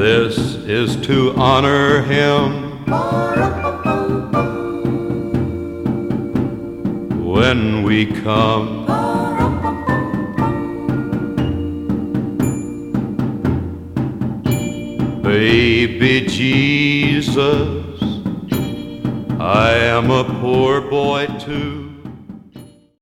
This is to honor him when we come. Baby Jesus, I am a poor boy too.